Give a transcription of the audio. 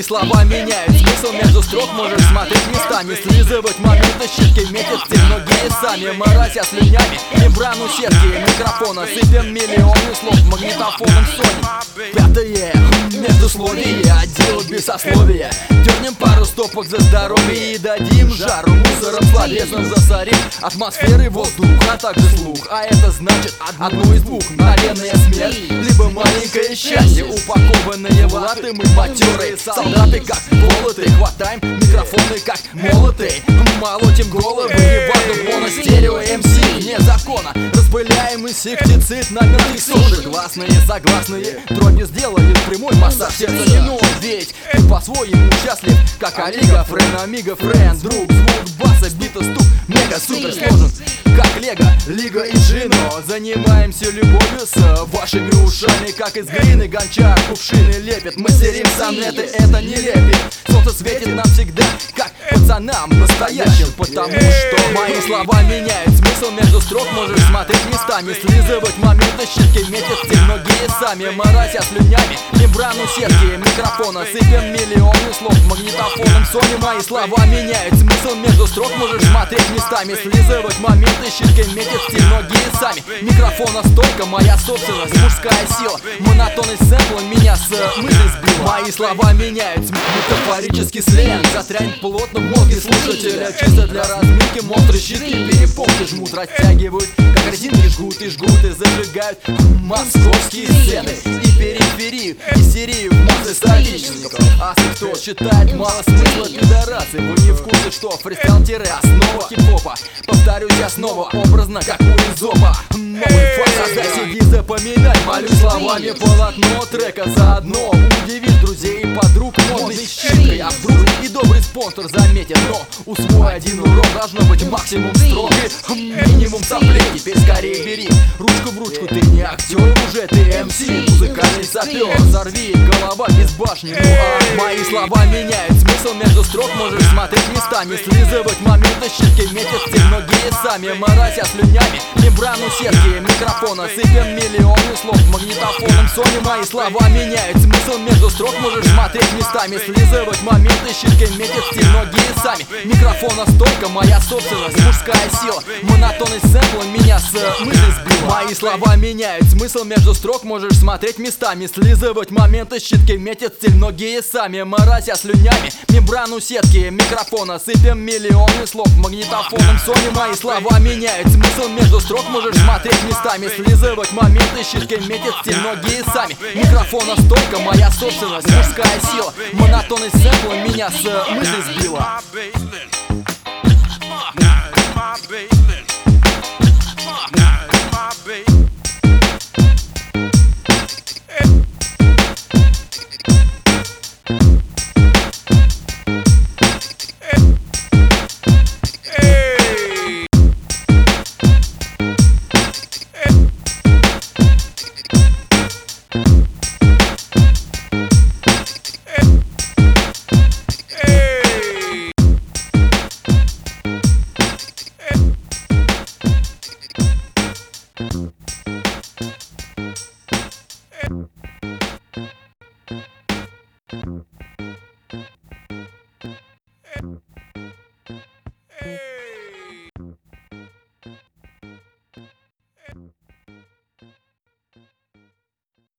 слова меняют смысл, между строк можешь смотреть местами, слизывать моменты, щитки метят стиль, многие сами морозя слюнями мембрану сетки микрофона, сыпем миллионы слов магнитофоном Sony. Пятое междусловие, отдел без сословия. Дернем пару стопок за здоровье и дадим жару мусором словесным засорим атмосферы воздух, а также слух. А это значит одно из двух: мгновенная смерть, либо маленькое счастье. Упакованные в латы мы матерые солдаты, как молоты, хватаем микрофоны, как молоты, молотим головы, неважно, моностерео, МС вне закона. Распыляем инсектицид на мелких сушах. Гласные, согласные, дроби сделают прямой массаж сердца не ной. Ведь ты по-своему счастлив, как Олига, Френ, Амиго, Френ. Друг, звук баса, бита, стук, мега супер сложен, как Лего, Лига и Джино. Занимаемся любовью с вашими ушами, как из глины гончар кувшины лепит. Мастерим сонеты, это не лепит. Солнце светит нам всегда, как пацанам настоящим, потому что мои слова меняют смысл, между строк можешь смотреть местами, слизывать моменты, щитки метят стиль, многие сами морозя слюнями мембрану сетки микрофона, сыпем миллионы слов магнитофоном Sony. Мои слова меняют смысл, между строк можешь смотреть местами, слизывать моменты, щитки метят стиль, многие сами микрофона стойка, моя собственность, мужская сила, монотонность сэмпла меня с мысли сбила. Мои слова меняют метафорический сленг, застрянет плотно в мозге слушателя, чисто для разминки монстры щитки перепонки жмут, растягивают, как резинки жгут и зажигают московские сцены и периферию, истерию в массы соотечественников. А кто считает мало смысла пидорасы, вы не в курсе, что фристайл-основа хип-хопа. Повторюсь я снова, образно, как у Изопа. Новый факт, создай, сиди, запоминай, молю словами полотно трека заодно. Удивишь друзей и подруг модной щиткой, а вдруг и добрый спонсор заметит. Но усвой один урок, должно быть максимум строк и минимум соплей. Теперь скорее бери ручку в ручку, ты не актер уже, ты МС, музыкальный сапер. Взорви, голова без башни, ну а мои слова меняют смысл, между строк можешь смотреть местами, слизывать моменты, щитки метят стиль, многие сами морозя слюнями мембрану сетки микрофона, сыпем миллионы слов магнитофоном Sony. Мои слова меняют смысл, между строк можешь смотреть местами, слизывать моменты, щитки метят стиль, многие сами микрофона стойка, моя собственность, мужская сила, монотонность сэмпла меня с мысли сбила. Мои слова меняют смысл, между строк можешь смотреть местами, слизывать моменты, щитки метят стиль, многие сами морозя слюнями мембрану сетки микрофона, сыпем миллионы слов магнитофоном Sony. Мои слова меняют смысл, между строк можешь смотреть местами, слизывать моменты, щитки метят стиль, многие сами микрофона стойка, моя собственность, мужская сила, монотонность сэмпла меня с мысли сбила.